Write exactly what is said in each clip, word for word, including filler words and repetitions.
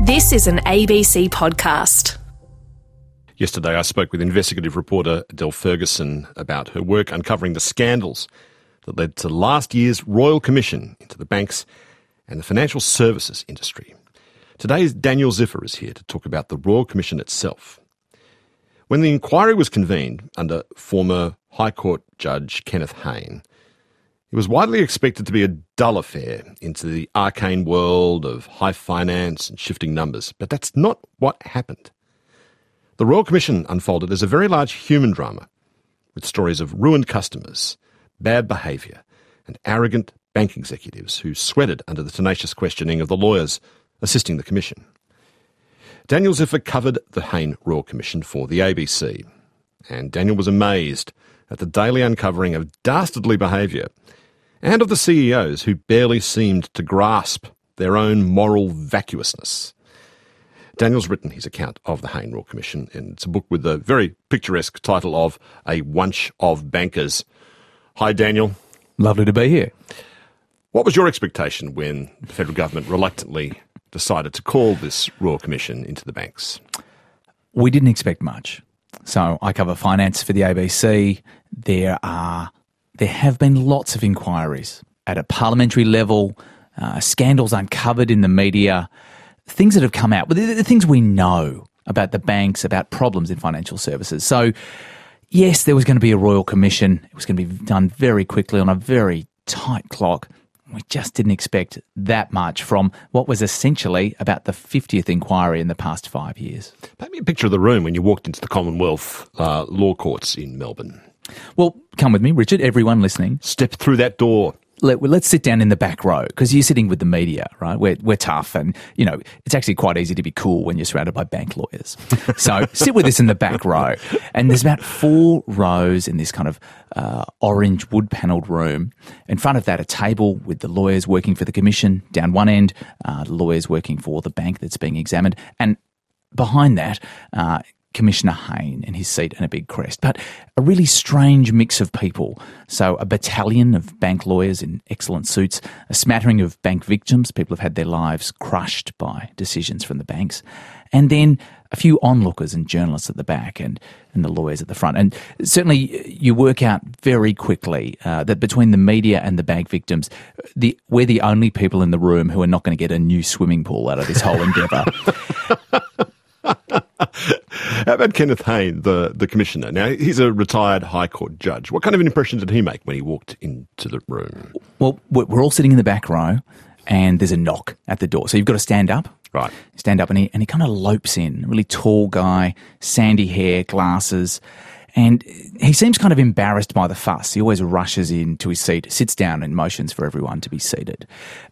This is an A B C podcast. Yesterday I spoke with investigative reporter Adele Ferguson about her work uncovering the scandals that led to last year's Royal Commission into the banks and the financial services industry. Today's Daniel Ziffer is here to talk about the Royal Commission itself. When the inquiry was convened under former High Court Judge Kenneth Hayne, it was widely expected to be a dull affair into the arcane world of high finance and shifting numbers, but that's not what happened. The Royal Commission unfolded as a very large human drama, with stories of ruined customers, bad behaviour, and arrogant bank executives who sweated under the tenacious questioning of the lawyers assisting the Commission. Daniel Ziffer covered the Hayne Royal Commission for the A B C, and Daniel was amazed at the daily uncovering of dastardly behaviour and of the C E Os who barely seemed to grasp their own moral vacuousness. Daniel's written his account of the Hayne Royal Commission, and it's a book with the very picturesque title of A Wunch of Bankers. Hi, Daniel. Lovely to be here. What was your expectation when the federal government reluctantly decided to call this Royal Commission into the banks? We didn't expect much. So I cover finance for the A B C. There are, there have been lots of inquiries at a parliamentary level, uh, scandals uncovered in the media, things that have come out, but the, the things we know about the banks, about problems in financial services. So yes, there was going to be a Royal Commission. It was going to be done very quickly on a very tight clock. We just didn't expect that much from what was essentially about the fiftieth inquiry in the past five years. Paint me a picture of the room when you walked into the Commonwealth uh, Law Courts in Melbourne. Well, come with me, Richard, everyone listening. Step through that door. Let, well, let's sit down in the back row, because you're sitting with the media, right? We're, we're tough, and, you know, it's actually quite easy to be cool when you're surrounded by bank lawyers. So sit with us in the back row. And there's about four rows in this kind of uh, orange wood-panelled room. In front of that, a table with the lawyers working for the Commission. Down one end, uh, the lawyers working for the bank that's being examined. And behind that, uh, Commissioner Hayne in his seat and a big crest, but a really strange mix of people. So a battalion of bank lawyers in excellent suits, a smattering of bank victims, people have had their lives crushed by decisions from the banks, and then a few onlookers and journalists at the back and, and the lawyers at the front. And certainly you work out very quickly uh, that between the media and the bank victims, the, we're the only people in the room who are not going to get a new swimming pool out of this whole endeavour. How about Kenneth Hayne, the, the Commissioner? Now, he's a retired High Court judge. What kind of an impression did he make when he walked into the room? Well, we're all sitting in the back row and there's a knock at the door. So you've got to stand up. Right. Stand up and he, and he kind of lopes in, a really tall guy, sandy hair, glasses. And he seems kind of embarrassed by the fuss. He always rushes into his seat, sits down and motions for everyone to be seated.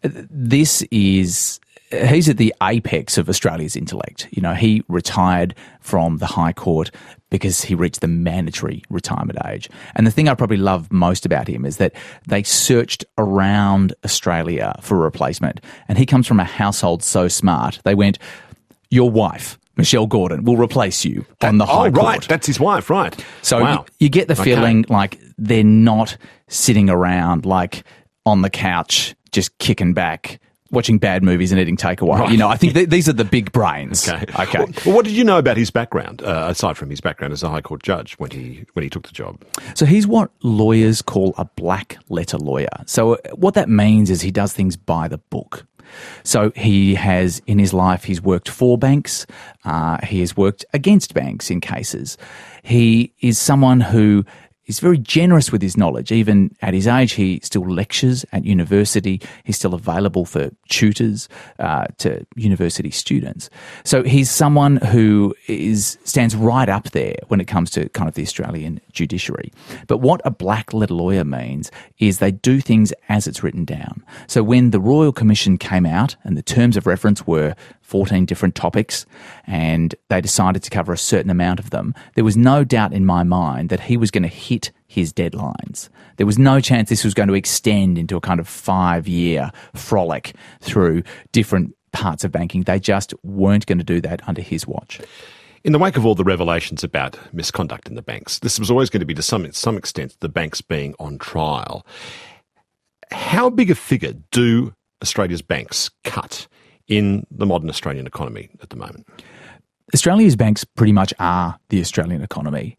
This is... He's at the apex of Australia's intellect. You know, he retired from the High Court because he reached the mandatory retirement age. And the thing I probably love most about him is that they searched around Australia for a replacement. And he comes from a household so smart, they went, your wife, Michelle Gordon, will replace you on the High oh, Court. Oh, right. That's his wife, right. So wow. you, you get the feeling okay. like they're not sitting around like on the couch just kicking back, watching bad movies and eating takeaway. Right. You know, I think th- these are the big brains. Okay. Okay. Well, well, what did you know about his background, uh, aside from his background as a High Court judge when he when he took the job? So he's what lawyers call a black letter lawyer. So what that means is he does things by the book. So he has, in his life, he's worked for banks. Uh, he has worked against banks in cases. He is someone who He's very generous with his knowledge. Even at his age, he still lectures at university. He's still available for tutors uh, to university students. So he's someone who is stands right up there when it comes to kind of the Australian judiciary. But what a black letter lawyer means is they do things as it's written down. So when the Royal Commission came out and the terms of reference were fourteen different topics, and they decided to cover a certain amount of them, there was no doubt in my mind that he was going to hit his deadlines. There was no chance this was going to extend into a kind of five-year frolic through different parts of banking. They just weren't going to do that under his watch. In the wake of all the revelations about misconduct in the banks, this was always going to be, to some, some extent, the banks being on trial. How big a figure do Australia's banks cut in the modern Australian economy at the moment? Australia's banks pretty much are the Australian economy.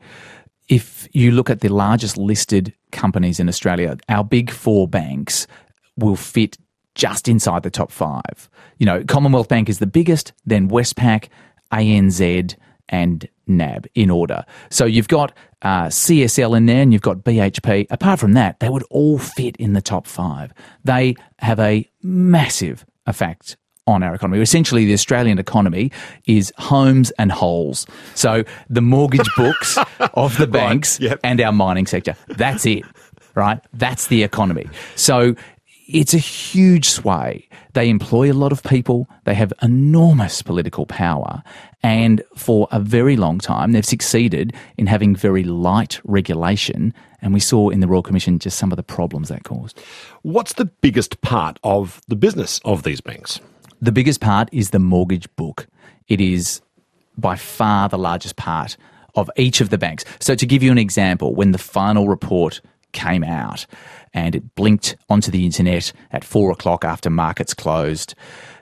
If you look at the largest listed companies in Australia, our big four banks will fit just inside the top five. You know, Commonwealth Bank is the biggest, then Westpac, A N Z and N A B in order. So you've got uh, C S L in there and you've got B H P. Apart from that, they would all fit in the top five. They have a massive effect on our economy. Essentially, the Australian economy is homes and holes. So the mortgage books of the banks right, yep. and our mining sector. That's it, right? That's the economy. So it's a huge sway. They employ a lot of people. They have enormous political power. And for a very long time, they've succeeded in having very light regulation. And we saw in the Royal Commission just some of the problems that caused. What's the biggest part of the business of these banks? The biggest part is the mortgage book. It is by far the largest part of each of the banks. So to give you an example, when the final report came out and it blinked onto the internet at four o'clock after markets closed,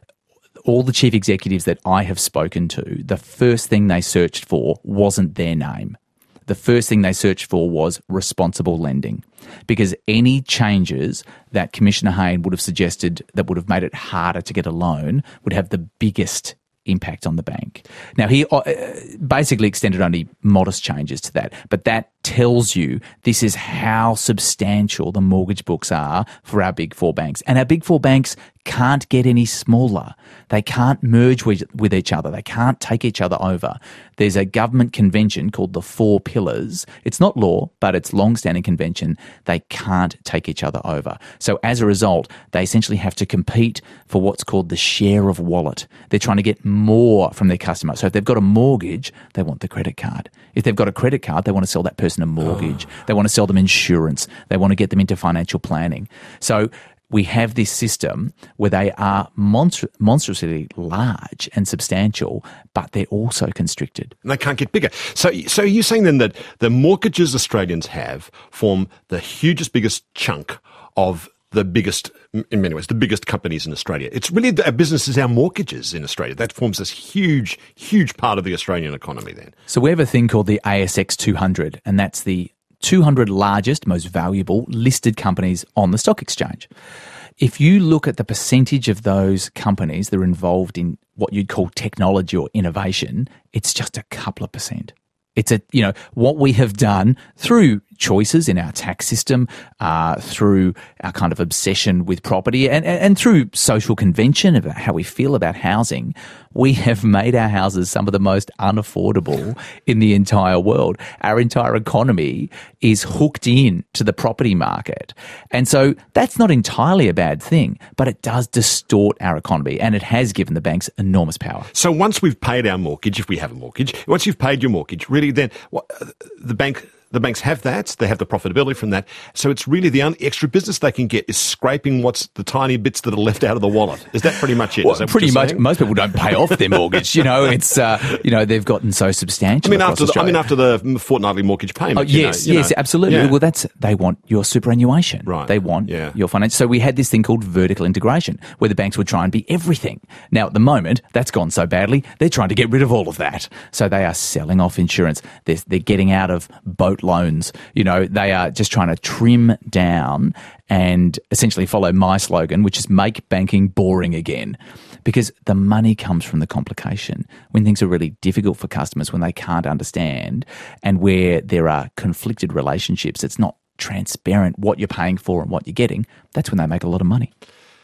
all the chief executives that I have spoken to, the first thing they searched for wasn't their name. The first thing they searched for was responsible lending, because any changes that Commissioner Hayne would have suggested that would have made it harder to get a loan would have the biggest impact on the bank. Now, he uh, basically extended only modest changes to that, but that tells you this is how substantial the mortgage books are for our big four banks. And our big four banks can't get any smaller. They can't merge with, with each other. They can't take each other over. There's a government convention called the Four Pillars. It's not law, but it's long-standing convention. They can't take each other over. So as a result, they essentially have to compete for what's called the share of wallet. They're trying to get more from their customer. So if they've got a mortgage, they want the credit card. If they've got a credit card, they want to sell that person a mortgage. Oh. They want to sell them insurance. They want to get them into financial planning. So we have this system where they are monstru- monstrously large and substantial, but they're also constricted. And they can't get bigger. So, so you're saying then that the mortgages Australians have form the hugest, biggest chunk of the biggest, in many ways, the biggest companies in Australia. It's really our business is our mortgages in Australia. That forms this huge, huge part of the Australian economy then. So we have a thing called the A S X two hundred, and that's the two hundred largest, most valuable listed companies on the stock exchange. If you look at the percentage of those companies that are involved in what you'd call technology or innovation, it's just a couple of percent. It's a, you know, what we have done through choices in our tax system, uh, through our kind of obsession with property and, and, and through social convention about how we feel about housing, we have made our houses some of the most unaffordable in the entire world. Our entire economy is hooked in to the property market. And so that's not entirely a bad thing, but it does distort our economy and it has given the banks enormous power. So once we've paid our mortgage, if we have a mortgage, once you've paid your mortgage, really then what, the bank... The banks have that. They have the profitability from that. So it's really the un- extra business they can get is scraping what's the tiny bits that are left out of the wallet. Is that pretty much it? Well, is that pretty much. saying? Most people don't pay off their mortgage. You know, it's uh, you know they've gotten so substantial. I mean, after the, I Australia. mein, after the fortnightly mortgage payment. Oh, yes, you know, you yes, know. absolutely. Yeah. Well, that's they want your superannuation. Right. They want Yeah. your finance. So we had this thing called vertical integration, where the banks would try and be everything. Now, at the moment, that's gone so badly, they're trying to get rid of all of that. So they are selling off insurance. They're, they're getting out of boat loans. You know, they are just trying to trim down and essentially follow my slogan, which is make banking boring again. Because the money comes from the complication. When things are really difficult for customers, when they can't understand, and where there are conflicted relationships, it's not transparent what you're paying for and what you're getting, that's when they make a lot of money.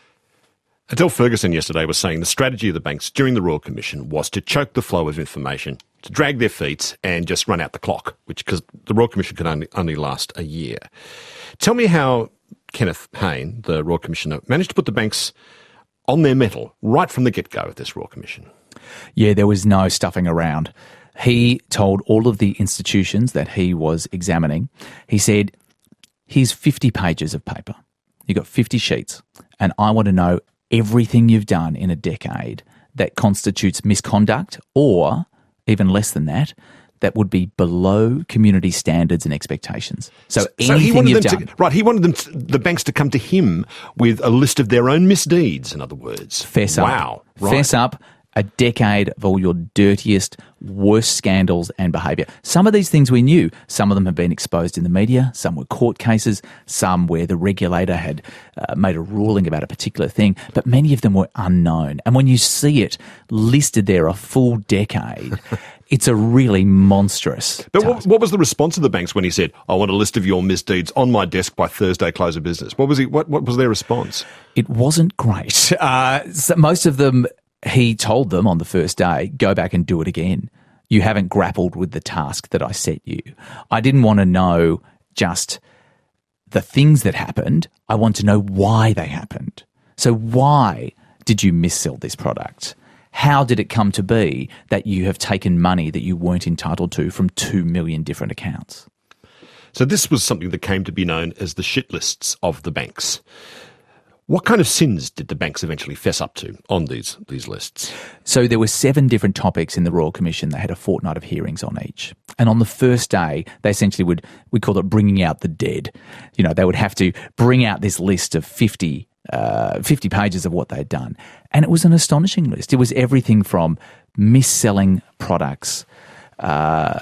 Adele Ferguson yesterday was saying the strategy of the banks during the Royal Commission was to choke the flow of information, to drag their feet and just run out the clock, which because the Royal Commission could only, only last a year. Tell me how Kenneth Hayne, the Royal Commissioner, managed to put the banks on their mettle right from the get-go of this Royal Commission. Yeah, there was no stuffing around. He told all of the institutions that he was examining, he said, here's fifty pages of paper. You've got fifty sheets, and I want to know everything you've done in a decade that constitutes misconduct or, even less than that, that would be below community standards and expectations. So, So anything he wanted you've them done, to, right? He wanted them, to, the banks, to come to him with a list of their own misdeeds. In other words, fess up. Wow, right. Fess up. A decade of all your dirtiest, worst scandals and behaviour. Some of these things we knew. Some of them have been exposed in the media. Some were court cases. Some where the regulator had uh, made a ruling about a particular thing. But many of them were unknown. And when you see it listed there a full decade, it's a really monstrous But task. what, what was the response of the banks when he said, "I want a list of your misdeeds on my desk by Thursday close of business"? What was he? What, what was their response? It wasn't great. Uh, so most of them, he told them on the first day, go back and do it again. You haven't grappled with the task that I set you. I didn't want to know just the things that happened. I want to know why they happened. So why did you missell this product? How did it come to be that you have taken money that you weren't entitled to from two million different accounts? So this was something that came to be known as the shit lists of the banks. What kind of sins did the banks eventually fess up to on these these lists? So there were seven different topics in the Royal Commission. They had a fortnight of hearings on each. And on the first day, they essentially would, we call it bringing out the dead. You know, they would have to bring out this list of fifty, uh, fifty pages of what they'd done. And it was an astonishing list. It was everything from mis-selling products, uh,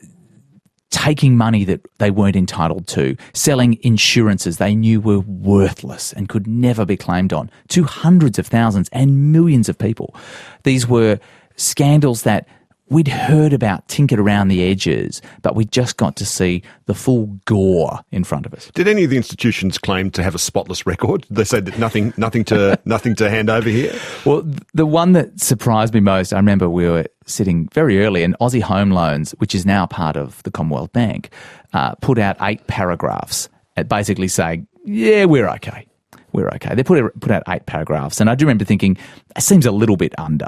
taking money that they weren't entitled to, selling insurances they knew were worthless and could never be claimed on, to hundreds of thousands and millions of people. These were scandals that we'd heard about tinkered around the edges, but we just got to see the full gore in front of us. Did any of the institutions claim to have a spotless record? Did they say that nothing, nothing to, nothing to hand over here? Well, the one that surprised me most, I remember we were sitting very early, and Aussie Home Loans, which is now part of the Commonwealth Bank, uh, put out eight paragraphs at basically saying, yeah, we're okay. We're okay. They put, put out eight paragraphs, and I do remember thinking, it seems a little bit under.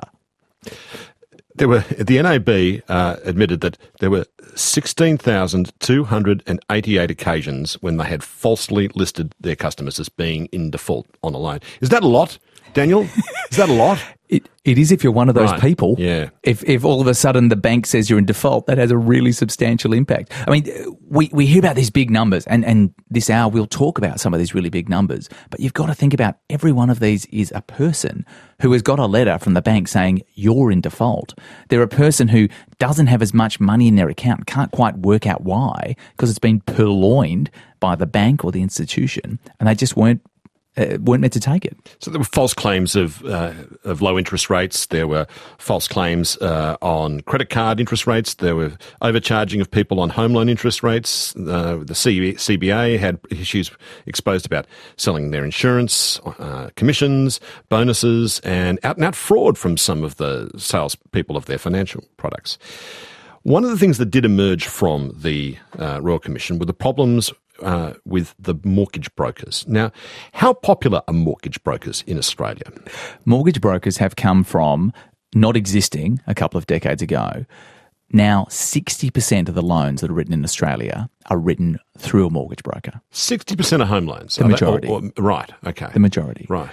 There were the N A B uh, admitted that there were sixteen thousand two hundred eighty-eight occasions when they had falsely listed their customers as being in default on a loan. Is that a lot, Daniel? Is that a lot? It, it is if you're one of those Right. people. Yeah. If if all of a sudden the bank says you're in default, that has a really substantial impact. I mean, we, we hear about these big numbers, and, and this hour we'll talk about some of these really big numbers, but you've got to think about every one of these is a person who has got a letter from the bank saying you're in default. They're a person who doesn't have as much money in their account, can't quite work out why, because it's been purloined by the bank or the institution, and they just weren't Uh, weren't meant to take it. So there were false claims of uh, of low interest rates. There were false claims uh, on credit card interest rates. There were overcharging of people on home loan interest rates. Uh, the C B A had issues exposed about selling their insurance, uh, commissions, bonuses, and out-and-out fraud from some of the salespeople of their financial products. One of the things that did emerge from the uh, Royal Commission were the problems uh, with the mortgage brokers. Now, how popular are mortgage brokers in Australia? Mortgage brokers have come from not existing a couple of decades ago. Now, sixty percent of the loans that are written in Australia are written through a mortgage broker. sixty percent of home loans? The are they- majority. or- or- right, okay. The majority. Right.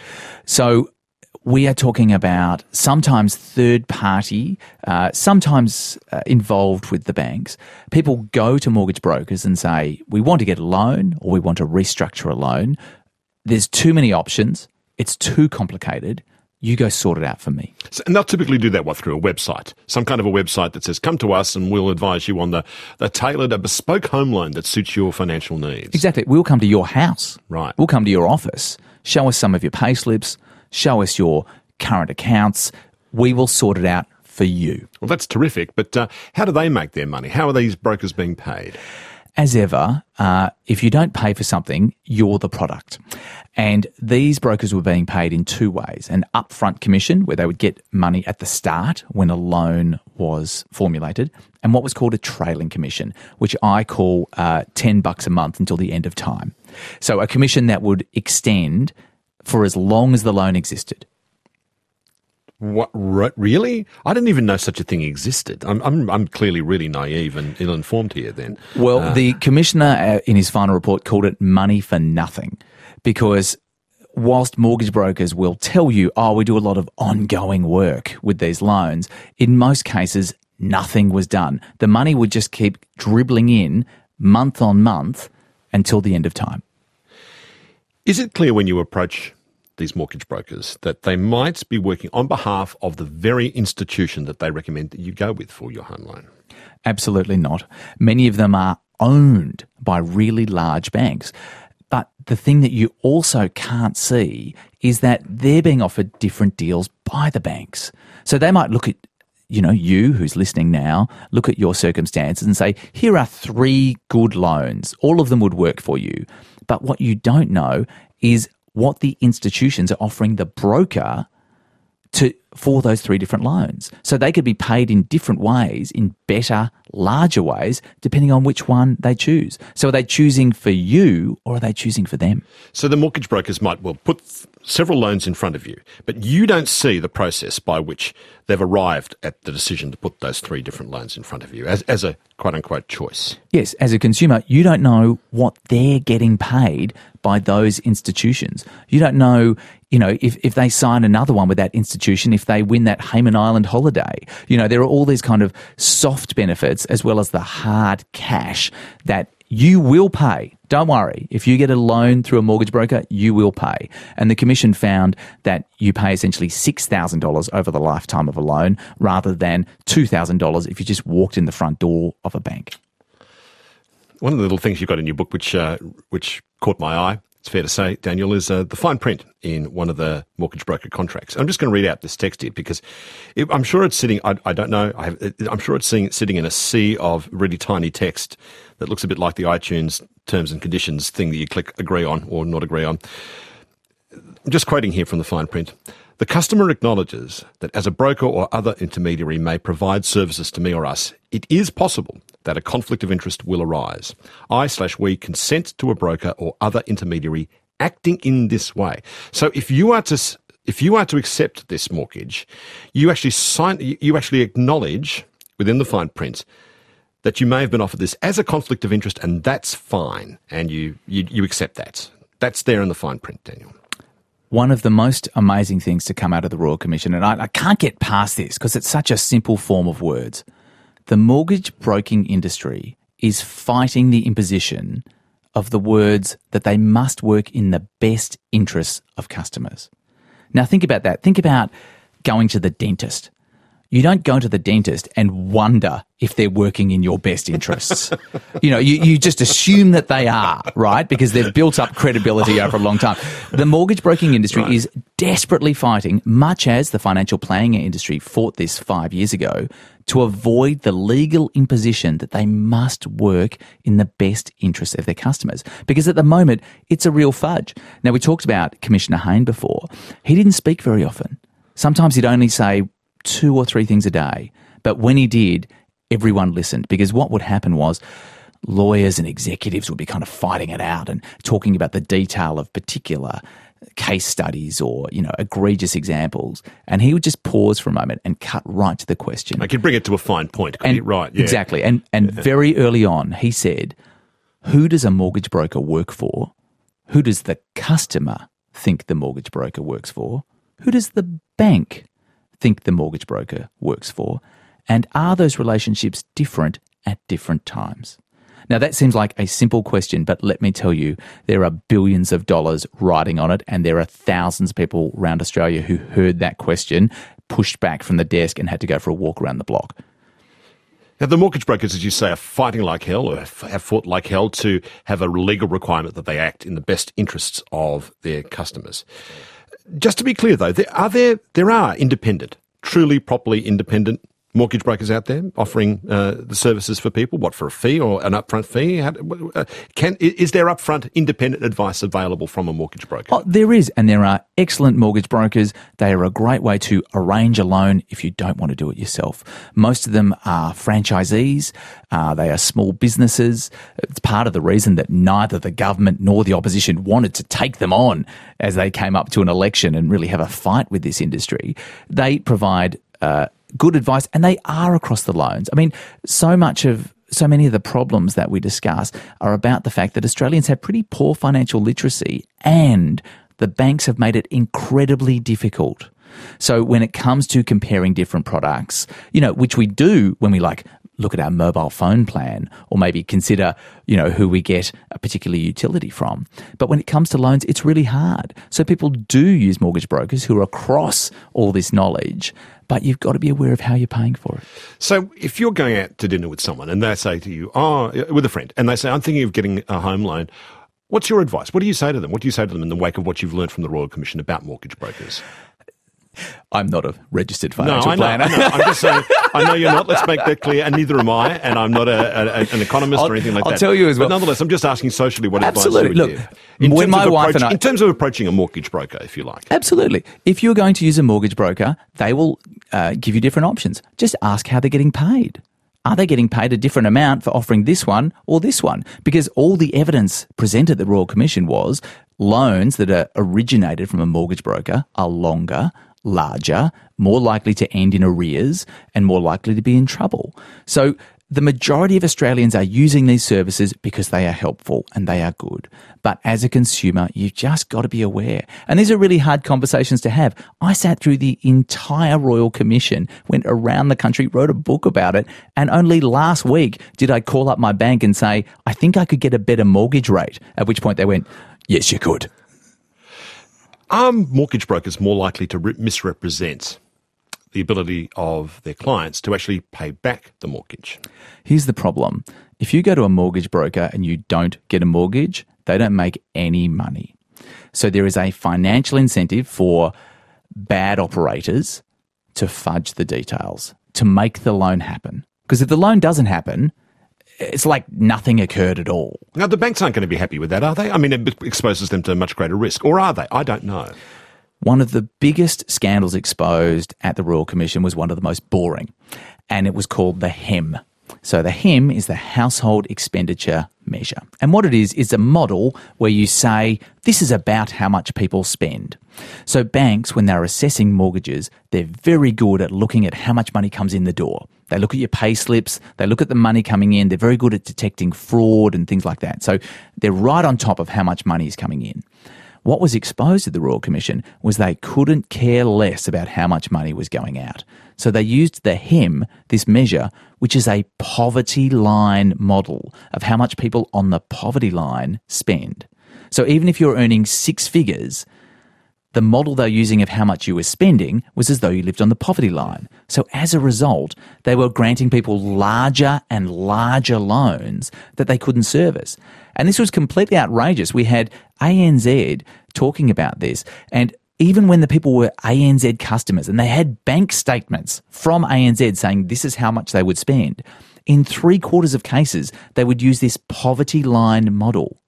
So we are talking about sometimes third party, uh, sometimes uh, involved with the banks. People go to mortgage brokers and say, we want to get a loan or we want to restructure a loan. There's too many options. It's too complicated. You go sort it out for me. So, and they'll typically do that, what, through a website? Some kind of a website that says, come to us and we'll advise you on the, the tailored, a bespoke home loan that suits your financial needs. Exactly. We'll come to your house. Right. We'll come to your office. Show us some of your pay slips. Show us your current accounts. We will sort it out for you. Well, that's terrific, but uh, how do they make their money? How are these brokers being paid? As ever, uh, if you don't pay for something, you're the product. And these brokers were being paid in two ways. An upfront commission, where they would get money at the start when a loan was formulated, and what was called a trailing commission, which I call uh, ten bucks a month until the end of time. So a commission that would extend for as long as the loan existed. What, re- really? I didn't even know such a thing existed. I'm, I'm, I'm clearly really naive and ill-informed here then. Well, Uh, the commissioner uh, in his final report called it money for nothing, because whilst mortgage brokers will tell you, oh, we do a lot of ongoing work with these loans, in most cases, nothing was done. The money would just keep dribbling in month on month until the end of time. Is it clear when you approach these mortgage brokers that they might be working on behalf of the very institution that they recommend that you go with for your home loan? Absolutely not. Many of them are owned by really large banks. But the thing that you also can't see is that they're being offered different deals by the banks. So they might look at, you know, you who's listening now, look at your circumstances and say, here are three good loans. All of them would work for you. But what you don't know is what the institutions are offering the broker to for those three different loans. So they could be paid in different ways, in better, larger ways, depending on which one they choose. So are they choosing for you or are they choosing for them? So the mortgage brokers might, well, put several loans in front of you, but you don't see the process by which they've arrived at the decision to put those three different loans in front of you as, as a quote-unquote choice. Yes, as a consumer, you don't know what they're getting paid by those institutions. You don't know, you know, if, if they sign another one with that institution, if they win that Hayman Island holiday. You know, there are all these kind of soft benefits as well as the hard cash that you will pay. Don't worry. If you get a loan through a mortgage broker, you will pay. And the Commission found that you pay essentially six thousand dollars over the lifetime of a loan rather than two thousand dollars if you just walked in the front door of a bank. One of the little things you've got in your book which uh, which caught my eye, it's fair to say, Daniel, is uh, the fine print in one of the mortgage broker contracts. I'm just going to read out this text here because it, I'm sure it's sitting, I, I don't know, I have, I'm sure it's sitting, sitting in a sea of really tiny text that looks a bit like the iTunes terms and conditions thing that you click agree on or not agree on. I'm just quoting here from the fine print. The customer acknowledges that as a broker or other intermediary may provide services to me or us, it is possible that a conflict of interest will arise. I slash we consent to a broker or other intermediary acting in this way. So if you are to if you are to accept this mortgage, you actually sign you actually acknowledge within the fine print that you may have been offered this as a conflict of interest, and that's fine, and you you, you accept that. That's there in the fine print, Daniel. One of the most amazing things to come out of the Royal Commission, and I, I can't get past this because it's such a simple form of words. The mortgage broking industry is fighting the imposition of the words that they must work in the best interests of customers. Now think about that. Think about going to the dentist. You don't go to the dentist and wonder if they're working in your best interests. you know, you, you just assume that they are, right? Because they've built up credibility over a long time. The mortgage broking industry right. is desperately fighting, much as the financial planning industry fought this five years ago, to avoid the legal imposition that they must work in the best interests of their customers. Because at the moment, it's a real fudge. Now, we talked about Commissioner Hayne before. He didn't speak very often. Sometimes he'd only say two or three things a day. But when he did, everyone listened, because what would happen was lawyers and executives would be kind of fighting it out and talking about the detail of particular case studies or, you know, egregious examples. And he would just pause for a moment and cut right to the question. I could bring it to a fine point, couldn't and, he? Right, yeah. Exactly. And, and yeah. very early on, he said, who does a mortgage broker work for? Who does the customer think the mortgage broker works for? Who does the bank think the mortgage broker works for? And are those relationships different at different times? Now, that seems like a simple question, but let me tell you, there are billions of dollars riding on it, and there are thousands of people around Australia who heard that question, pushed back from the desk and had to go for a walk around the block. Now, the mortgage brokers, as you say, are fighting like hell, or have fought like hell to have a legal requirement that they act in the best interests of their customers. Just to be clear, though, there are there there are independent, truly, properly independent mortgage brokers out there offering uh, the services for people. What, for a fee or an upfront fee? How, uh, can is there upfront independent advice available from a mortgage broker? Oh, there is, and there are excellent mortgage brokers. They are a great way to arrange a loan if you don't want to do it yourself. Most of them are franchisees. Uh, they are small businesses. It's part of the reason that neither the government nor the opposition wanted to take them on as they came up to an election and really have a fight with this industry. They provide uh, good advice, and they are across the loans. I mean, so much of, so many of the problems that we discuss are about the fact that Australians have pretty poor financial literacy, and the banks have made it incredibly difficult So when it comes to comparing different products, you know, which we do when we like look at our mobile phone plan or maybe consider, you know, who we get a particular utility from. But when it comes to loans, it's really hard. So people do use mortgage brokers who are across all this knowledge, but you've got to be aware of how you're paying for it. So if you're going out to dinner with someone and they say to you, oh, with a friend, and they say, I'm thinking of getting a home loan, what's your advice? What do you say to them? What do you say to them in the wake of what you've learned from the Royal Commission about mortgage brokers? I'm not a registered financial no, I know, planner. I know. I'm just saying, I know you're not. Let's make that clear. And neither am I. And I'm not a, a, an economist I'll, or anything like I'll that. tell you as well. But nonetheless, I'm just asking socially what Absolutely. advice you would Look, give. In when terms my of wife approach, and I, in terms of approaching a mortgage broker, if you like. Absolutely. If you're going to use a mortgage broker, they will uh, give you different options. Just ask how they're getting paid. Are they getting paid a different amount for offering this one or this one? Because all the evidence presented at the Royal Commission was loans that are originated from a mortgage broker are longer, larger, more likely to end in arrears, and more likely to be in trouble. So the majority of Australians are using these services because they are helpful and they are good. But as a consumer, you've just got to be aware. And these are really hard conversations to have. I sat through the entire Royal Commission, went around the country, wrote a book about it, and only last week did I call up my bank and say, I think I could get a better mortgage rate, at which point they went, yes, you could. Are mortgage brokers more likely to re- misrepresent the ability of their clients to actually pay back the mortgage? Here's the problem. If you go to a mortgage broker and you don't get a mortgage, they don't make any money. So there is a financial incentive for bad operators to fudge the details, to make the loan happen. Because if the loan doesn't happen, it's like nothing occurred at all. Now, the banks aren't going to be happy with that, are they? I mean, it exposes them to much greater risk. Or are they? I don't know. One of the biggest scandals exposed at the Royal Commission was one of the most boring, and it was called the H E M. So the H E M is the Household Expenditure Measure. And what it is, is a model where you say, this is about how much people spend. So banks, when they're assessing mortgages, they're very good at looking at how much money comes in the door. They look at your pay slips, they look at the money coming in, they're very good at detecting fraud and things like that. So they're right on top of how much money is coming in. What was exposed at the Royal Commission was they couldn't care less about how much money was going out. So they used the H E M, this measure, which is a poverty line model of how much people on the poverty line spend. So even if you're earning six figures, the model they're using of how much you were spending was as though you lived on the poverty line. So as a result, they were granting people larger and larger loans that they couldn't service. And this was completely outrageous. We had A N Z talking about this, and even when the people were A N Z customers and they had bank statements from A N Z saying this is how much they would spend, in three quarters of cases, they would use this poverty line model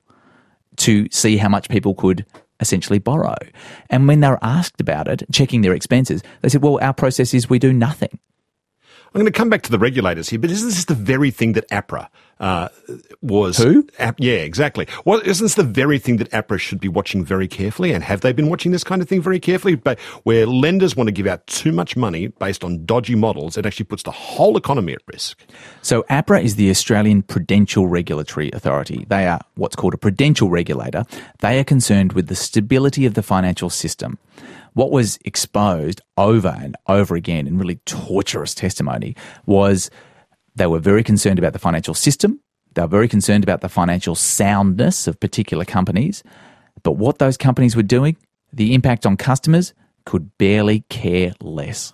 to see how much people could essentially borrow. And when they were asked about it, checking their expenses, they said, well, our process is we do nothing. I'm going to come back to the regulators here, but isn't this the very thing that APRA uh, was... Who? Ap- yeah, exactly. Well, isn't this the very thing that APRA should be watching very carefully? And have they been watching this kind of thing very carefully? But where lenders want to give out too much money based on dodgy models, it actually puts the whole economy at risk. So APRA is the Australian Prudential Regulatory Authority. They are what's called a prudential regulator. They are concerned with the stability of the financial system. What was exposed over and over again in really torturous testimony was they were very concerned about the financial system. They were very concerned about the financial soundness of particular companies. But what those companies were doing, the impact on customers, could barely care less.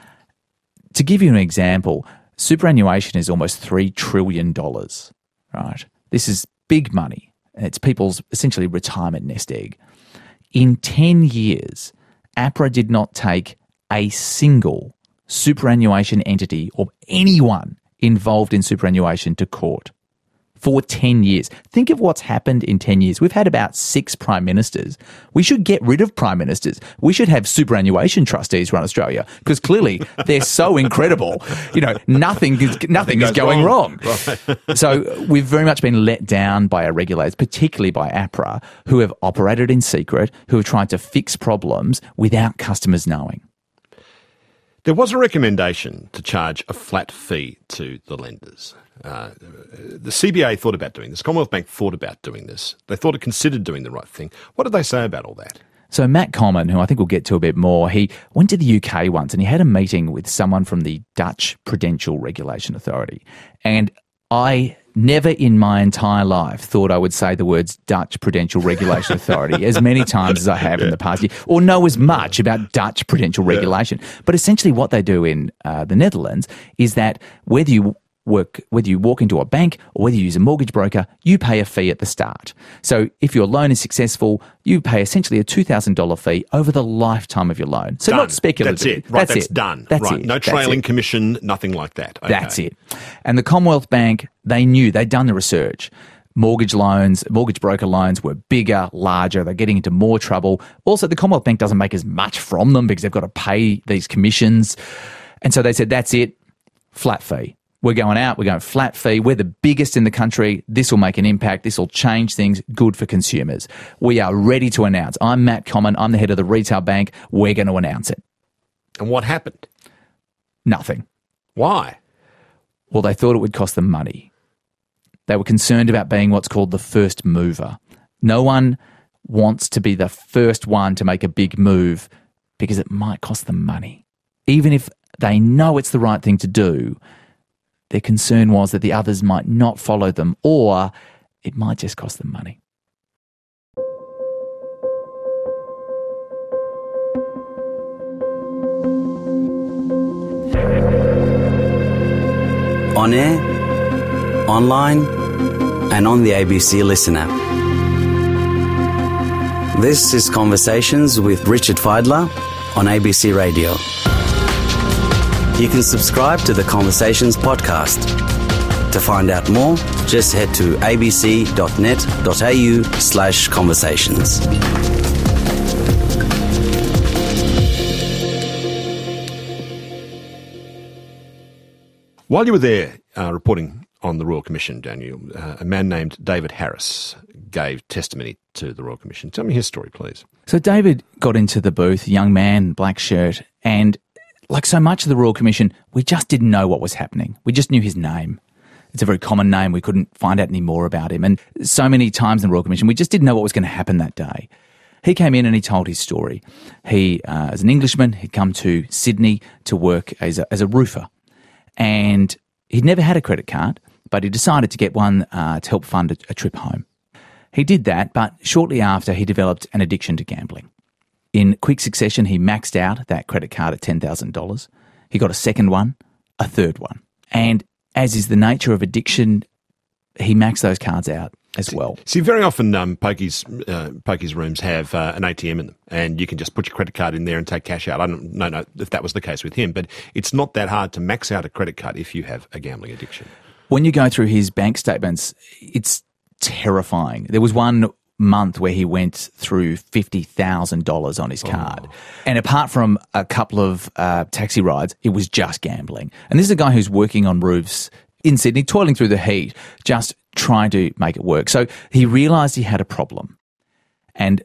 To give you an example, superannuation is almost three trillion dollars, right? This is big money. It's people's essentially retirement nest egg. In ten years, APRA did not take a single superannuation entity or anyone involved in superannuation to court for ten years. Think of what's happened in ten years. We've had about six prime ministers. We should get rid of prime ministers. We should have superannuation trustees run Australia because clearly they're so incredible. You know, nothing is, nothing is going wrong. wrong. Right. So we've very much been let down by our regulators, particularly by APRA, who have operated in secret, who have tried to fix problems without customers knowing. There was a recommendation to charge a flat fee to the lenders. Uh, the C B A thought about doing this. Commonwealth Bank thought about doing this. They thought it considered doing the right thing. What did they say about all that? So Matt Comyn, who I think we'll get to a bit more, he went to the U K once and he had a meeting with someone from the Dutch Prudential Regulation Authority. And I never in my entire life thought I would say the words Dutch Prudential Regulation Authority as many times as I have yeah. in the past year, or know as much about Dutch prudential regulation. Yeah. But essentially what they do in uh, the Netherlands is that whether you work, whether you walk into a bank or whether you use a mortgage broker, you pay a fee at the start. So if your loan is successful, you pay essentially a two thousand dollars fee over the lifetime of your loan. So done. not speculative. That's it. Right, that's, that's it. done. That's right. it. No trailing commission, nothing like that. Okay. That's it. And the Commonwealth Bank, they knew, they'd done the research. Mortgage loans, mortgage broker loans were bigger, larger. They're getting into more trouble. Also, the Commonwealth Bank doesn't make as much from them because they've got to pay these commissions. And so they said, that's it, flat fee. We're going out, we're going flat fee. We're the biggest in the country. This will make an impact. This will change things. Good for consumers. We are ready to announce. I'm Matt Comyn. I'm the head of the retail bank. We're going to announce it. And what happened? Nothing. Why? Well, they thought it would cost them money. They were concerned about being what's called the first mover. No one wants to be the first one to make a big move because it might cost them money. Even if they know it's the right thing to do, their concern was that the others might not follow them, or it might just cost them money. On air, online, and on the A B C Listen app. This is Conversations with Richard Fidler on A B C Radio. You can subscribe to the Conversations podcast. To find out more, just head to abc.net.au slash conversations. While you were there uh, reporting on the Royal Commission, Daniel, uh, a man named David Harris gave testimony to the Royal Commission. Tell me his story, please. So David got into the booth, young man, black shirt, and like so much of the Royal Commission, we just didn't know what was happening. We just knew his name. It's a very common name. We couldn't find out any more about him. And so many times in the Royal Commission, we just didn't know what was going to happen that day. He came in and he told his story. He, uh, as an Englishman, he'd come to Sydney to work as a, as a roofer. And he'd never had a credit card, but he decided to get one uh, to help fund a, a trip home. He did that, but shortly after, he developed an addiction to gambling. In quick succession, he maxed out that credit card at ten thousand dollars. He got a second one, a third one. And as is the nature of addiction, he maxed those cards out as well. See, very often um, pokies, uh, pokies rooms have uh, an A T M in them, and you can just put your credit card in there and take cash out. I don't know, know if that was the case with him, but it's not that hard to max out a credit card if you have a gambling addiction. When you go through his bank statements, it's terrifying. There was one month where he went through fifty thousand dollars on his card. Oh. And apart from a couple of uh, taxi rides, it was just gambling. And this is a guy who's working on roofs in Sydney, toiling through the heat, just trying to make it work. So he realised he had a problem and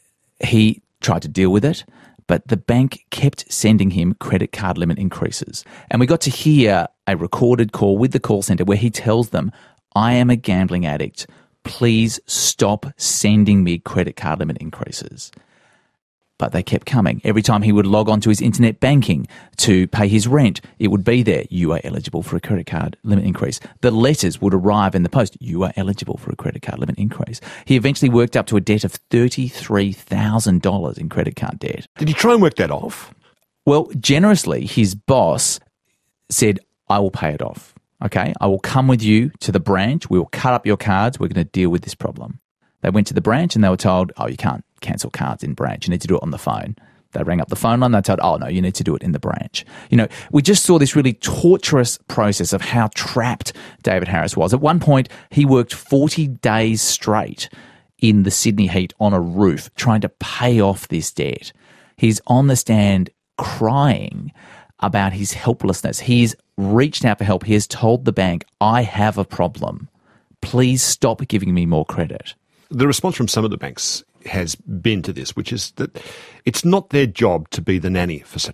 he tried to deal with it, but the bank kept sending him credit card limit increases. And we got to hear a recorded call with the call centre where he tells them, I am a gambling addict. Please stop sending me credit card limit increases. But they kept coming. Every time he would log on to his internet banking to pay his rent, it would be there. You are eligible for a credit card limit increase. The letters would arrive in the post. You are eligible for a credit card limit increase. He eventually worked up to a debt of thirty-three thousand dollars in credit card debt. Did he try and work that off? Well, generously, his boss said, I will pay it off. Okay, I will come with you to the branch. We will cut up your cards. We're going to deal with this problem. They went to the branch and they were told, oh, you can't cancel cards in branch. You need to do it on the phone. They rang up the phone line. They told, oh, no, you need to do it in the branch. You know, we just saw this really torturous process of how trapped David Harris was. At one point, he worked forty days straight in the Sydney heat on a roof trying to pay off this debt. He's on the stand crying about his helplessness. He's reached out for help. He has told the bank, I have a problem. Please stop giving me more credit. The response from some of the banks has been to this, which is that it's not their job to be the nanny for such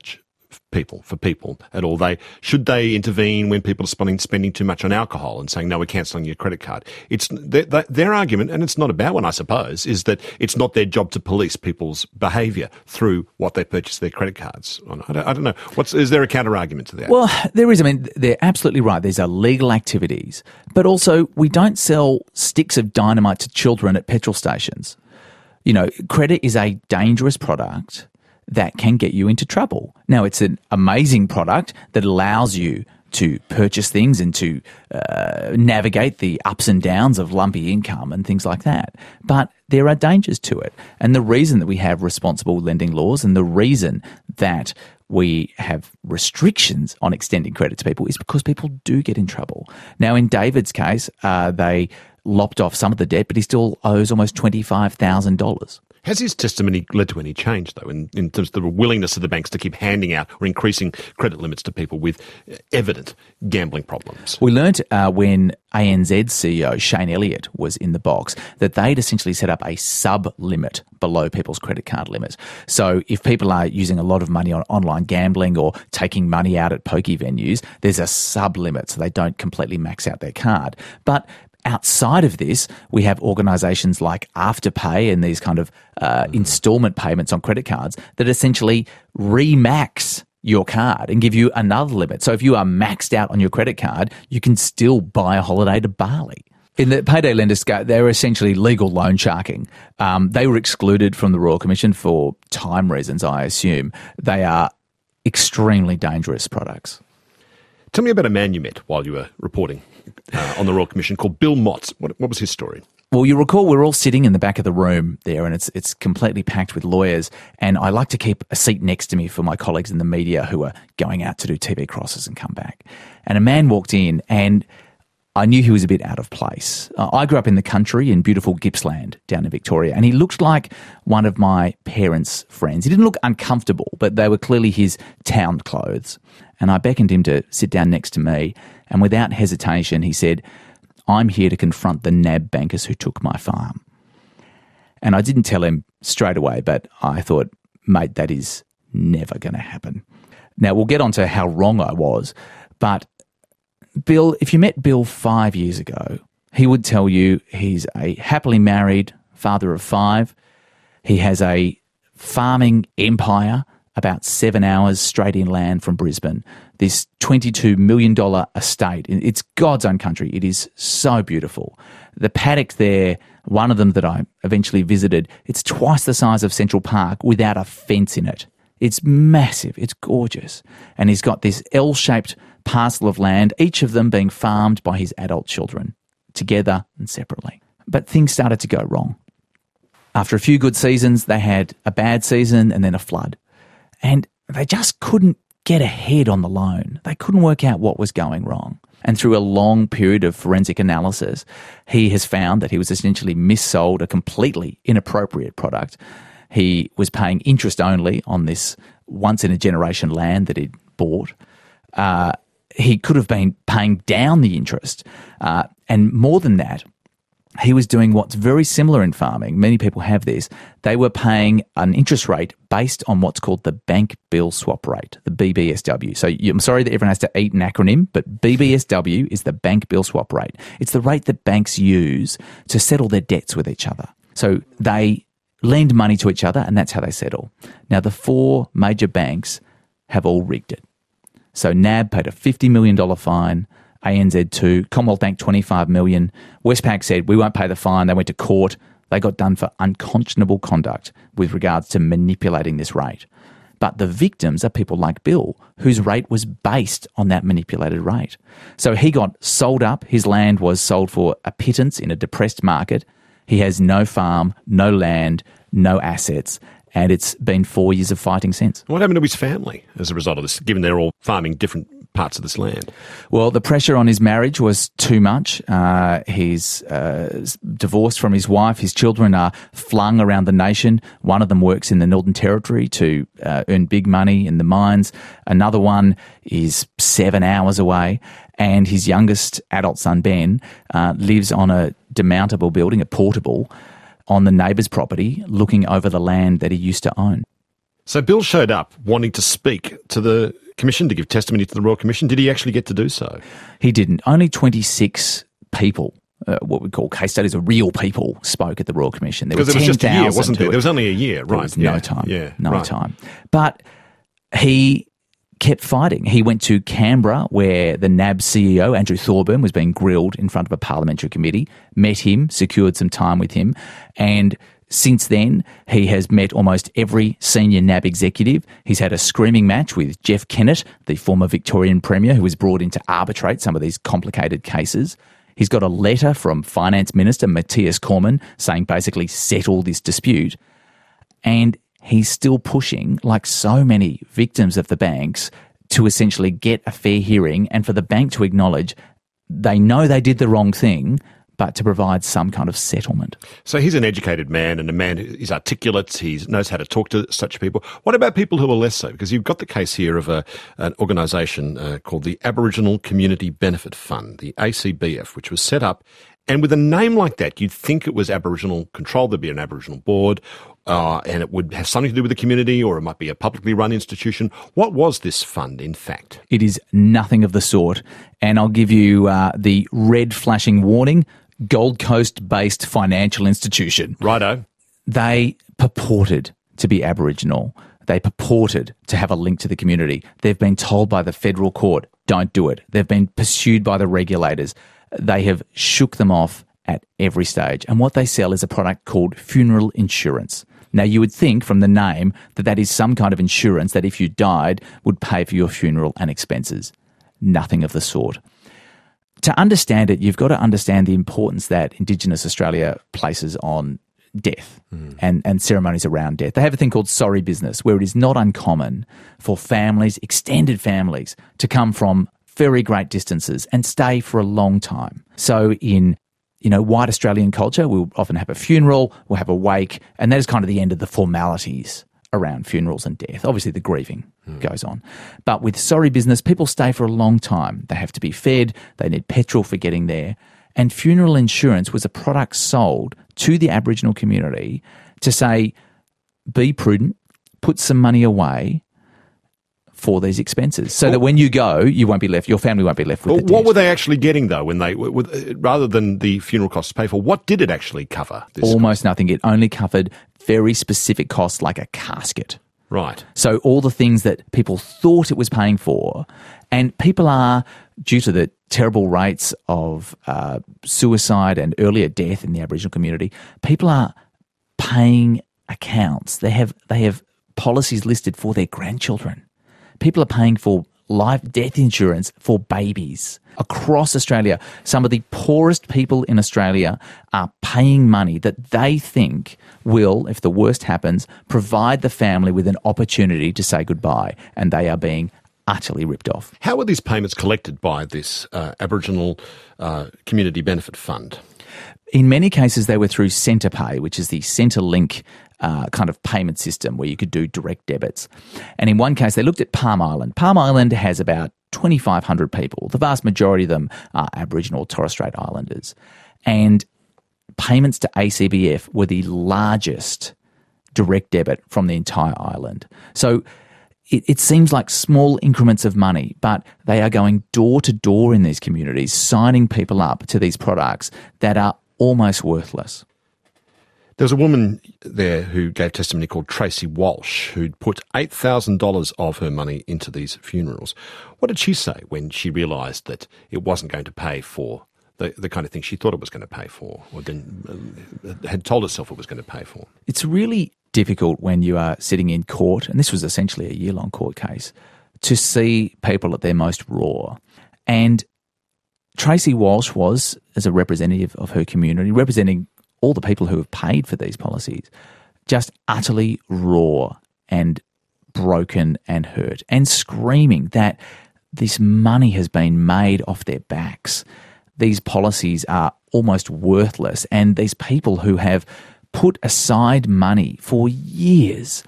people, for people at all? They should they intervene when people are spending, spending too much on alcohol and saying, no, we're cancelling your credit card? It's their, their argument, and it's not a bad one, I suppose, is that it's not their job to police people's behaviour through what they purchase their credit cards on. I don't, I don't know. What's, is there a counter-argument to that? Well, there is. I mean, they're absolutely right. These are legal activities. But also, we don't sell sticks of dynamite to children at petrol stations. You know, credit is a dangerous product that can get you into trouble. Now, it's an amazing product that allows you to purchase things and to uh, navigate the ups and downs of lumpy income and things like that. But there are dangers to it. And the reason that we have responsible lending laws and the reason that we have restrictions on extending credit to people is because people do get in trouble. Now, in David's case, uh, they lopped off some of the debt, but he still owes almost twenty-five thousand dollars. Has his testimony led to any change, though, in, in terms of the willingness of the banks to keep handing out or increasing credit limits to people with evident gambling problems? We learnt uh, when A N Z's C E O, Shane Elliott, was in the box, that they'd essentially set up a sub-limit below people's credit card limit. So if people are using a lot of money on online gambling or taking money out at pokey venues, there's a sub-limit so they don't completely max out their card. But outside of this, we have organisations like Afterpay and these kind of uh, instalment payments on credit cards that essentially remax your card and give you another limit. So if you are maxed out on your credit card, you can still buy a holiday to Bali. In the payday lender scale, they're essentially legal loan sharking. Um, they were excluded from the Royal Commission for time reasons, I assume. They are extremely dangerous products. Tell me about a man you met while you were reporting uh, on the Royal Commission called Bill Motts. What, what was his story? Well, you recall we're all sitting in the back of the room there, and it's it's completely packed with lawyers, and I like to keep a seat next to me for my colleagues in the media who are going out to do T V crosses and come back. And a man walked in, and I knew he was a bit out of place. Uh, I grew up in the country in beautiful Gippsland down in Victoria, and he looked like one of my parents' friends. He didn't look uncomfortable, but they were clearly his town clothes. And I beckoned him to sit down next to me, and without hesitation, he said, "I'm here to confront the N A B bankers who took my farm." And I didn't tell him straight away, but I thought, mate, that is never going to happen. Now, we'll get on to how wrong I was, but Bill, if you met Bill five years ago, he would tell you he's a happily married father of five. He has a farming empire about seven hours straight inland from Brisbane. This twenty-two million dollars estate. It's God's own country. It is so beautiful. The paddock there, one of them that I eventually visited, it's twice the size of Central Park without a fence in it. It's massive. It's gorgeous. And he's got this L-shaped parcel of land, each of them being farmed by his adult children, together and separately. But things started to go wrong. After a few good seasons, they had a bad season and then a flood. And they just couldn't get ahead on the loan. They couldn't work out what was going wrong. And through a long period of forensic analysis, he has found that he was essentially missold a completely inappropriate product. He was paying interest only on this once-in-a-generation land that he'd bought. Uh, he could have been paying down the interest. Uh, and more than that, he was doing what's very similar in farming. Many people have this. They were paying an interest rate based on what's called the bank bill swap rate, the B B S W. So you, I'm sorry that everyone has to eat an acronym, but B B S W is the bank bill swap rate. It's the rate that banks use to settle their debts with each other. So they lend money to each other, and that's how they settle. Now, the four major banks have all rigged it. So N A B paid a fifty million dollars fine, A N Z two, Commonwealth Bank twenty-five million dollars. Westpac said, we won't pay the fine. They went to court. They got done for unconscionable conduct with regards to manipulating this rate. But the victims are people like Bill, whose rate was based on that manipulated rate. So he got sold up. His land was sold for a pittance in a depressed market. He has no farm, no land, no assets, and it's been four years of fighting since. What happened to his family as a result of this, given they're all farming different parts of this land? Well, the pressure on his marriage was too much. Uh, he's uh, divorced from his wife. His children are flung around the nation. One of them works in the Northern Territory to uh, earn big money in the mines. Another one is seven hours away. And his youngest adult son, Ben, uh, lives on a demountable building, a portable, on the neighbour's property, looking over the land that he used to own. So Bill showed up wanting to speak to the Commission, to give testimony to the Royal Commission. Did he actually get to do so? He didn't. Only twenty-six people, uh, what we call case studies of real people, spoke at the Royal Commission. There Because were it was just a year, ten thousand wasn't to there? it. There was only a year, There right. was no yeah. time. Yeah, no right. time. But he kept fighting. He went to Canberra, where the N A B C E O, Andrew Thorburn, was being grilled in front of a parliamentary committee, met him, secured some time with him, and since then, he has met almost every senior N A B executive. He's had a screaming match with Jeff Kennett, the former Victorian Premier, who was brought in to arbitrate some of these complicated cases. He's got a letter from Finance Minister Matthias Cormann saying basically settle this dispute. And he's still pushing, like so many victims of the banks, to essentially get a fair hearing and for the bank to acknowledge they know they did the wrong thing, but to provide some kind of settlement. So he's an educated man, and a man who is articulate, he knows how to talk to such people. What about people who are less so? Because you've got the case here of a, an organisation uh, called the Aboriginal Community Benefit Fund, the A C B F, which was set up. And with a name like that, you'd think it was Aboriginal controlled. There'd be an Aboriginal board, uh, and it would have something to do with the community, or it might be a publicly run institution. What was this fund, in fact? It is nothing of the sort. And I'll give you uh, the red flashing warning. Gold Coast-based financial institution. Righto. They purported to be Aboriginal. They purported to have a link to the community. They've been told by the federal court, don't do it. They've been pursued by the regulators. They have shook them off at every stage. And what they sell is a product called funeral insurance. Now, you would think from the name that that is some kind of insurance that if you died would pay for your funeral and expenses. Nothing of the sort. To understand it, you've got to understand the importance that Indigenous Australia places on death mm. and, and ceremonies around death. They have a thing called sorry business, where it is not uncommon for families, extended families, to come from very great distances and stay for a long time. So in you know, white Australian culture, we'll often have a funeral, we'll have a wake, and that is kind of the end of the formalities around funerals and death. Obviously, the grieving mm. goes on. But with sorry business, people stay for a long time. They have to be fed. They need petrol for getting there. And funeral insurance was a product sold to the Aboriginal community to say, be prudent, put some money away for these expenses, so well, that when you go, you won't be left, your family won't be left with well, the debt. What were they actually getting, though, when they, with, rather than the funeral costs paid for, what did it actually cover? This Almost cost? Nothing. It only covered very specific costs like a casket. Right. So all the things that people thought it was paying for, and people are, due to the terrible rates of uh, suicide and earlier death in the Aboriginal community, people are paying accounts. They have they have policies listed for their grandchildren. People are paying for life death insurance for babies. Across Australia, some of the poorest people in Australia are paying money that they think will, if the worst happens, provide the family with an opportunity to say goodbye, and they are being utterly ripped off. How were these payments collected by this uh, Aboriginal uh, Community Benefit Fund? In many cases, they were through Centrepay, which is the Centrelink uh, kind of payment system where you could do direct debits. And in one case, they looked at Palm Island. Palm Island has about twenty-five hundred people. The vast majority of them are Aboriginal or Torres Strait Islanders. And payments to A C B F were the largest direct debit from the entire island. So it, it seems like small increments of money, but they are going door to door in these communities, signing people up to these products that are almost worthless. There was a woman there who gave testimony called Tracy Walsh, who'd put eight thousand dollars of her money into these funerals. What did she say when she realised that it wasn't going to pay for the, the kind of thing she thought it was going to pay for, or then uh, had told herself it was going to pay for? It's really difficult when you are sitting in court, and this was essentially a year-long court case, to see people at their most raw. And Tracy Walsh was, as a representative of her community, representing all the people who have paid for these policies, just utterly raw and broken and hurt, and screaming that this money has been made off their backs. These policies are almost worthless, and these people who have put aside money for years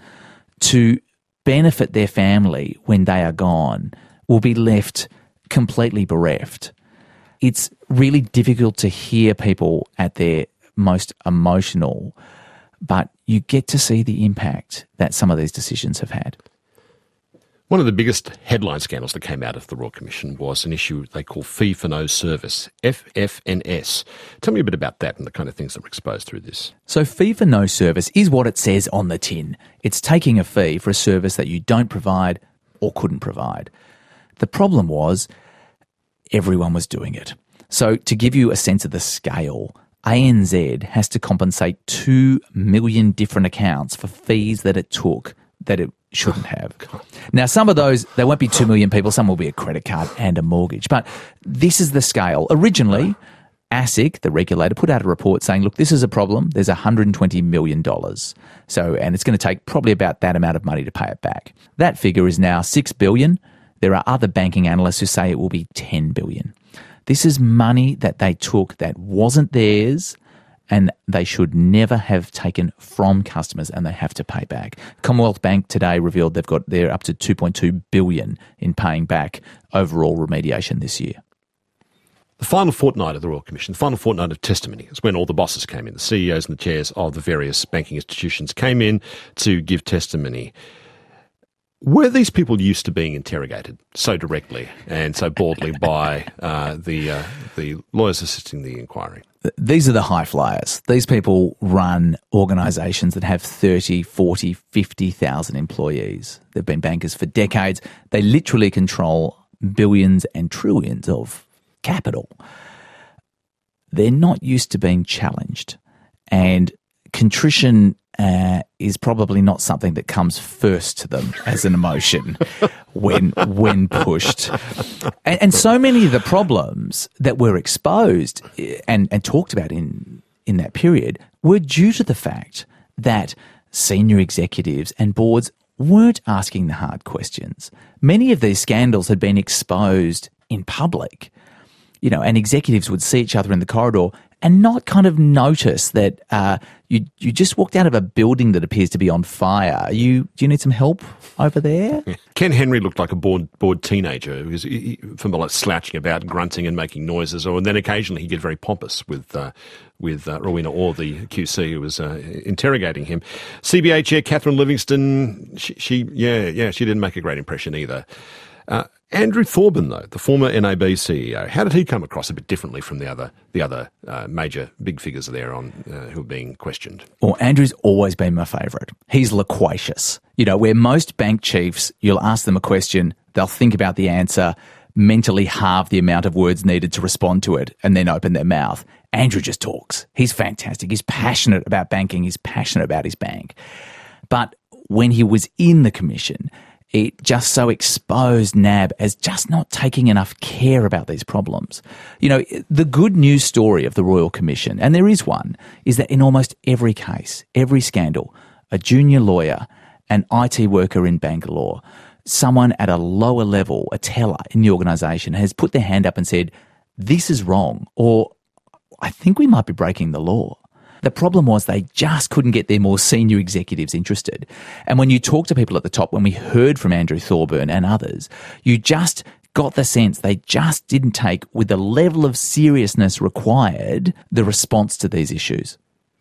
to benefit their family when they are gone will be left completely bereft. It's really difficult to hear people at their most emotional, but you get to see the impact that some of these decisions have had. One of the biggest headline scandals that came out of the Royal Commission was an issue they call fee for no service, F F N S. Tell me a bit about that and the kind of things that were exposed through this. So fee for no service is what it says on the tin. It's taking a fee for a service that you don't provide or couldn't provide. The problem was everyone was doing it. So to give you a sense of the scale, A N Z has to compensate two million different accounts for fees that it took that it shouldn't have. Now, some of those, there won't be two million people, some will be a credit card and a mortgage. But this is the scale. Originally, ASIC, the regulator, put out a report saying, look, this is a problem. There's one hundred twenty million dollars. So, and it's going to take probably about that amount of money to pay it back. That figure is now six billion dollars. There are other banking analysts who say it will be ten billion dollars. This is money that they took that wasn't theirs, and they should never have taken from customers, and they have to pay back. Commonwealth Bank today revealed they've got they're up to two point two billion dollars in paying back overall remediation this year. The final fortnight of the Royal Commission, the final fortnight of testimony, is when all the bosses came in. The C E Os and the chairs of the various banking institutions came in to give testimony. Were these people used to being interrogated so directly and so baldly by uh, the uh, the lawyers assisting the inquiry? These are the high flyers. These people run organisations that have thirty, forty, fifty thousand employees. They've been bankers for decades. They literally control billions and trillions of capital. They're not used to being challenged. And contrition uh, is probably not something that comes first to them as an emotion when when pushed. And, and so many of the problems that were exposed and, and talked about in, in that period were due to the fact that senior executives and boards weren't asking the hard questions. Many of these scandals had been exposed in public, you know, and executives would see each other in the corridor and not kind of notice that uh, you you just walked out of a building that appears to be on fire. Are you do you need some help over there? Yeah. Ken Henry looked like a bored, bored teenager who was he, from like slouching about, grunting and making noises, or and then occasionally he'd get very pompous with uh, with uh, Rowena Orr, the Q C who was uh, interrogating him. C B A Chair Catherine Livingstone, she, she yeah yeah she didn't make a great impression either. Uh, Andrew Thorburn, though, the former N A B C E O, how did he come across a bit differently from the other the other uh, major big figures there on uh, who are being questioned? Well, Andrew's always been my favourite. He's loquacious. You know, where most bank chiefs, you'll ask them a question, they'll think about the answer, mentally halve the amount of words needed to respond to it, and then open their mouth. Andrew just talks. He's fantastic. He's passionate about banking. He's passionate about his bank. But when he was in the commission, it just so exposed N A B as just not taking enough care about these problems. You know, the good news story of the Royal Commission, and there is one, is that in almost every case, every scandal, a junior lawyer, an I T worker in Bangalore, someone at a lower level, a teller in the organisation, has put their hand up and said, this is wrong, or I think we might be breaking the law. The problem was they just couldn't get their more senior executives interested. And when you talk to people at the top, when we heard from Andrew Thorburn and others, you just got the sense they just didn't take, with the level of seriousness required, the response to these issues.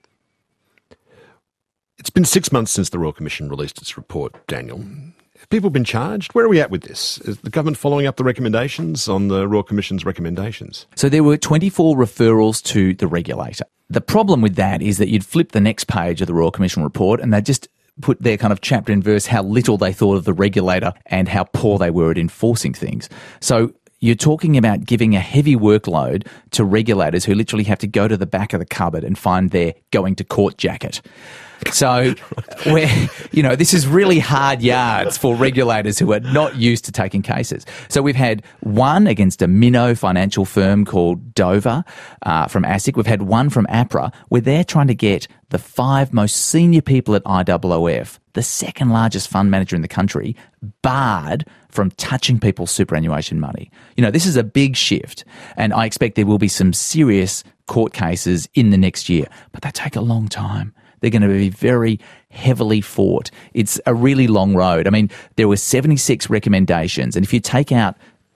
It's been six months since the Royal Commission released its report, Daniel. Have people been charged? Where are we at with this? Is the government following up the recommendations on the Royal Commission's recommendations? So there were twenty-four referrals to the regulator. The problem with that is that you'd flip the next page of the Royal Commission report and they just put their kind of chapter and verse how little they thought of the regulator and how poor they were at enforcing things. So you're talking about giving a heavy workload to regulators who literally have to go to the back of the cupboard and find their going to court jacket. So, we're, you know, this is really hard yards for regulators who are not used to taking cases. So we've had one against a minnow financial firm called Dover uh, from ASIC. We've had one from APRA where they're trying to get the five most senior people at I O O F, the second largest fund manager in the country, barred from touching people's superannuation money. You know, this is a big shift, and I expect there will be some serious court cases in the next year, but they take a long time. They're going to be very heavily fought. It's a really long road. I mean, there were seventy-six recommendations, and if you take out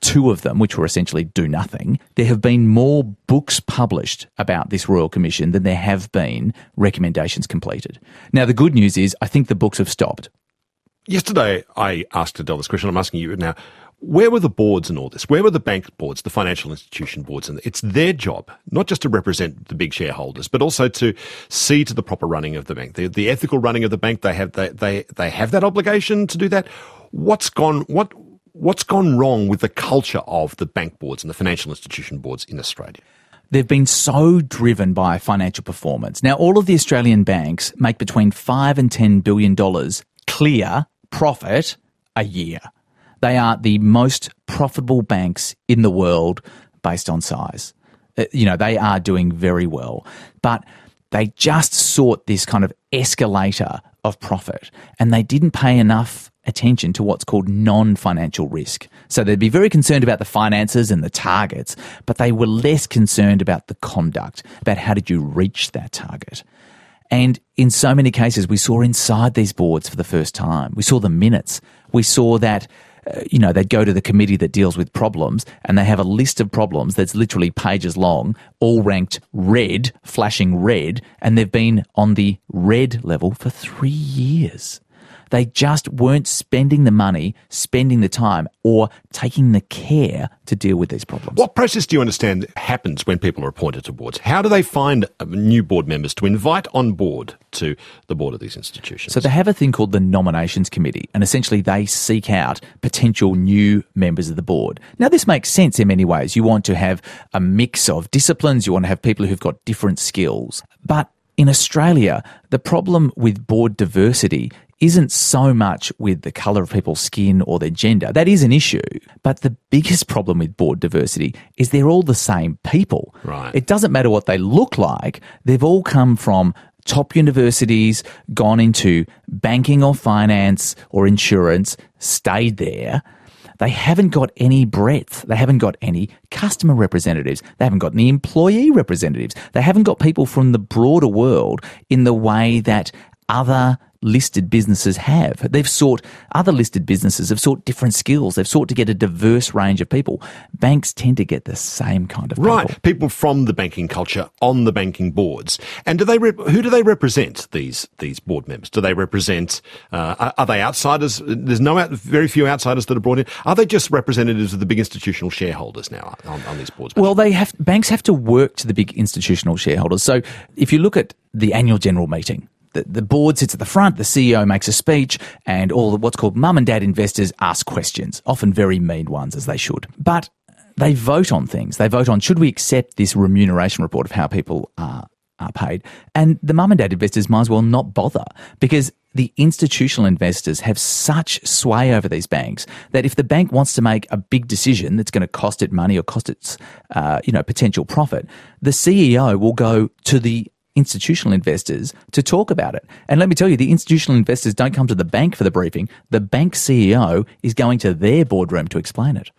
two of them, which were essentially do nothing, there have been more books published about this Royal Commission than there have been recommendations completed. Now, the good news is I think the books have stopped. Yesterday, I asked Adele this question. I'm asking you now. Where were the boards in all this? Where were the bank boards, the financial institution boards? And it's their job, not just to represent the big shareholders, but also to see to the proper running of the bank, the, the ethical running of the bank. They have they, they they have that obligation to do that. What's gone what what's gone wrong with the culture of the bank boards and the financial institution boards in Australia? They've been so driven by financial performance. Now, all of the Australian banks make between five and ten billion dollars clear profit a year. They are the most profitable banks in the world based on size. Uh, you know, they are doing very well. But they just sought this kind of escalator of profit, and they didn't pay enough attention to what's called non-financial risk. So they'd be very concerned about the finances and the targets, but they were less concerned about the conduct, about how did you reach that target. And in so many cases, we saw inside these boards for the first time. We saw the minutes. We saw that Uh, you know, they'd go to the committee that deals with problems and they have a list of problems that's literally pages long, all ranked red, flashing red, and they've been on the red level for three years. They just weren't spending the money, spending the time, or taking the care to deal with these problems. What process do you understand happens when people are appointed to boards? How do they find new board members to invite on board to the board of these institutions? So they have a thing called the Nominations Committee, and essentially they seek out potential new members of the board. Now, this makes sense in many ways. You want to have a mix of disciplines. You want to have people who've got different skills. But in Australia, the problem with board diversity isn't so much with the colour of people's skin or their gender. That is an issue. But the biggest problem with board diversity is they're all the same people. Right. It doesn't matter what they look like. They've all come from top universities, gone into banking or finance or insurance, stayed there. They haven't got any breadth. They haven't got any customer representatives. They haven't got any employee representatives. They haven't got people from the broader world in the way that other listed businesses have. They've sought, other listed businesses have sought different skills. They've sought to get a diverse range of people. Banks tend to get the same kind of people. Right, people from the banking culture on the banking boards. And do they rep- who do they represent, these these board members? Do they represent, uh, are, are they outsiders? There's no out, very few outsiders that are brought in. Are they just representatives of the big institutional shareholders now on, on these boards? Well, they have, banks have to work to the big institutional shareholders. So if you look at the annual general meeting, The, the board sits at the front, the C E O makes a speech, and all the, what's called mum and dad investors ask questions, often very mean ones, as they should. But they vote on things. They vote on, should we accept this remuneration report of how people are, are paid? And the mum and dad investors might as well not bother, because the institutional investors have such sway over these banks that if the bank wants to make a big decision that's going to cost it money or cost its uh, you know, potential profit, the C E O will go to the institutional investors to talk about it. And let me tell you, the institutional investors don't come to the bank for the briefing. The bank C E O is going to their boardroom to explain it.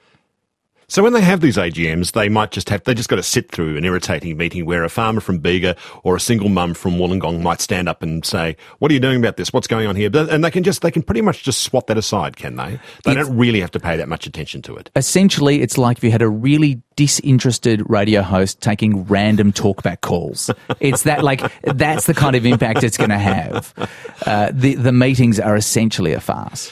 So when they have these A G Ms, they might just have, they just got to sit through an irritating meeting where a farmer from Bega or a single mum from Wollongong might stand up and say, what are you doing about this? What's going on here? And they can just, they can pretty much just swat that aside, can they? They it's, don't really have to pay that much attention to it. Essentially, it's like if you had a really disinterested radio host taking random talkback calls. It's that, like, that's the kind of impact it's going to have. Uh, the, the meetings are essentially a farce.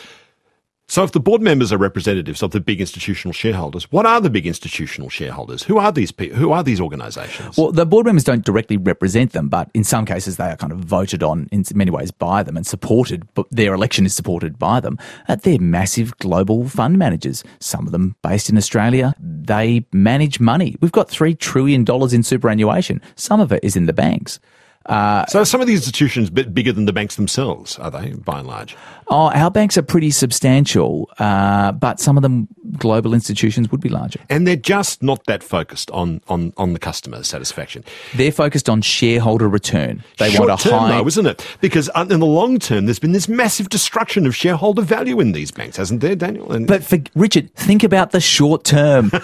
So if the board members are representatives of the big institutional shareholders, what are the big institutional shareholders? Who are these people? Who are these organisations? Well, the board members don't directly represent them, but in some cases they are kind of voted on in many ways by them and supported, but their election is supported by them. Uh, they're massive global fund managers, some of them based in Australia. They manage money. We've got three trillion dollars in superannuation. Some of it is in the banks. Uh, so some of the institutions a bit bigger than the banks themselves, are they, by and large? Oh, our banks are pretty substantial, uh, but some of them global institutions would be larger. And they're just not that focused on, on, on the customer satisfaction. They're focused on shareholder return. They Short want a term, high... though, isn't it? Because in the long term, there's been this massive destruction of shareholder value in these banks, hasn't there, Daniel? And but for, Richard, think about the short term.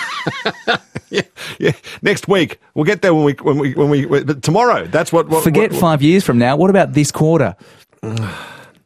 yeah, yeah. Next week, we'll get there when we when we when we. But tomorrow, that's what. what Forget what, five years from now. What about this quarter?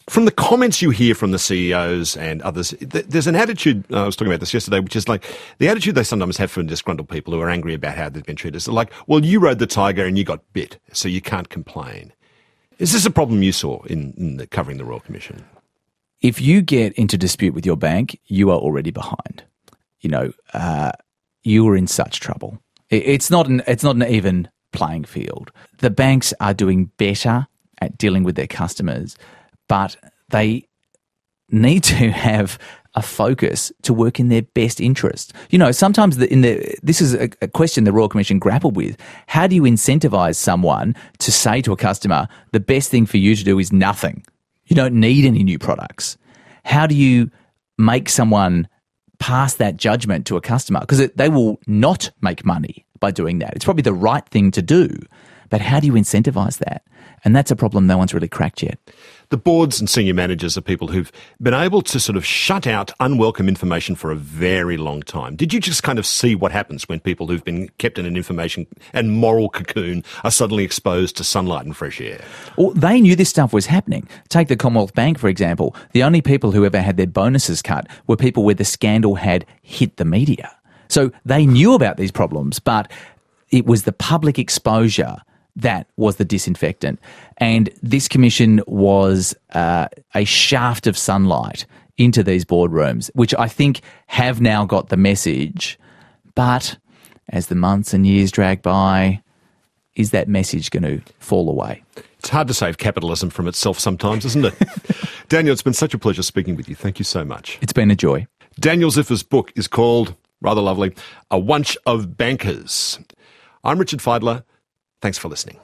From the comments you hear from the C E Os and others, th- there's an attitude, uh, I was talking about this yesterday, which is like the attitude they sometimes have from disgruntled people who are angry about how they've been treated. It's like, well, you rode the tiger and you got bit, so you can't complain. Is this a problem you saw in, in the, covering the Royal Commission? If you get into dispute with your bank, you are already behind. You know, uh, you are in such trouble. It, it's not an, it's not an even playing field. The banks are doing better at dealing with their customers, but they need to have a focus to work in their best interest. You know, sometimes the, in the this is a, a question the Royal Commission grappled with. How do you incentivise someone to say to a customer, the best thing for you to do is nothing? You don't need any new products. How do you make someone pass that judgment to a customer? Because they will not make money by doing that. It's probably the right thing to do, but how do you incentivise that? And that's a problem no one's really cracked yet. The boards and senior managers are people who've been able to sort of shut out unwelcome information for a very long time. Did you just kind of see what happens when people who've been kept in an information and moral cocoon are suddenly exposed to sunlight and fresh air? Well, they knew this stuff was happening. Take the Commonwealth Bank, for example. The only people who ever had their bonuses cut were people where the scandal had hit the media. So they knew about these problems, but it was the public exposure that was the disinfectant. And this commission was uh, a shaft of sunlight into these boardrooms, which I think have now got the message. But as the months and years drag by, is that message going to fall away? It's hard to save capitalism from itself sometimes, isn't it? Daniel, it's been such a pleasure speaking with you. Thank you so much. It's been a joy. Daniel Ziffer's book is called, rather lovely, A Wunch of Bankers. I'm Richard Fidler. Thanks for listening.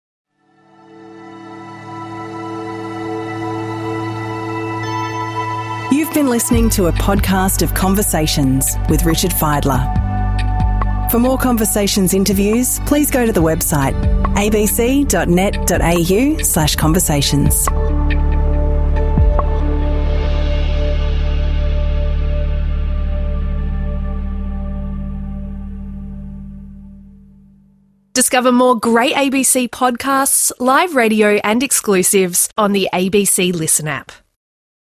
You've been listening to a podcast of Conversations with Richard Fidler. For more Conversations interviews, please go to the website abc.net.au slash conversations. Discover more great A B C podcasts, live radio and exclusives on the A B C Listen app.